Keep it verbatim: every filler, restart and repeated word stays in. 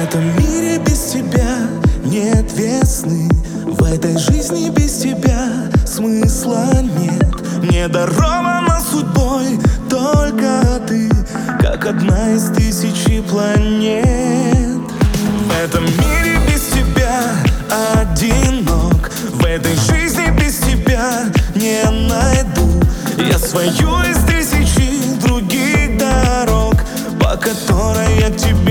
этом мире без тебя нет весны, в этой жизни без тебя смысла нет. Мне дарована судьбой только ты, как одна из тысячи планет. В этом мире без тебя одинок, в этой жизни без тебя не найду я свою из тысячи других дорог, по которой я к тебе